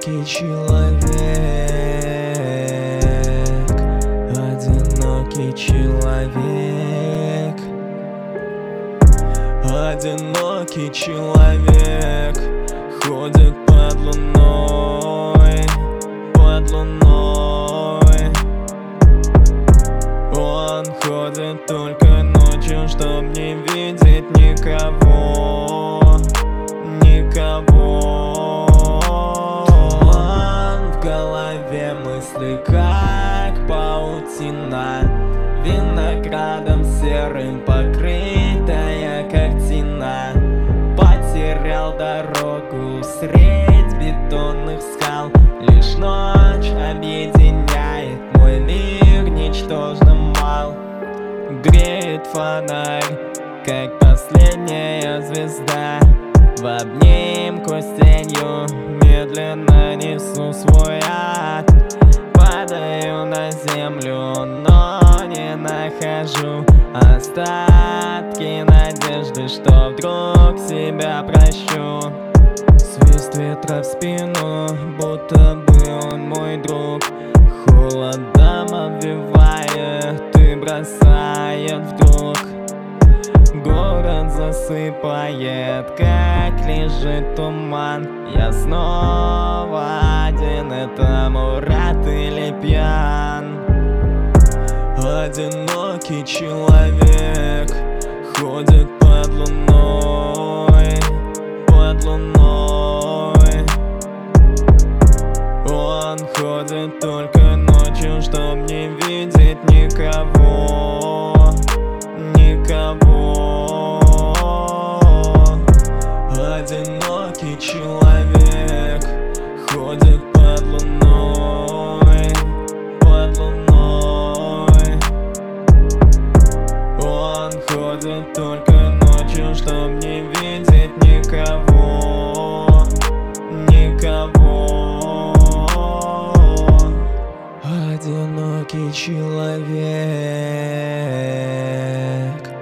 одинокий человек, одинокий человек, одинокий человек ходит под луной, под луной. Он ходит только ночью, чтоб не видеть никого, никого. Туман в голове, мысли как паутина, виноградом серым покрытая картина. Потерял дорогу средь бетонных скал, лишь ночь объединяет мой мир ничтожно мал. Греет фонарь, как последняя звезда, в обнимку с тенью медленно несу свой ад. Падаю на землю, но не нахожу остатки надежды, что вдруг себя прощу. Свист ветра в спину, будто бы он мой друг, холодом обвивает и бросает вдруг. Город засыпает, как лежит туман. Я снова один, это Мурат или пьян. Одинокий человек ходит под луной, под луной. Он ходит только ночью, чтоб не видеть никого, никого. Одинокий человек ходит под луной, под луной. Он ходит только ночью, чтоб не видеть никого, никого. Одинокий человек.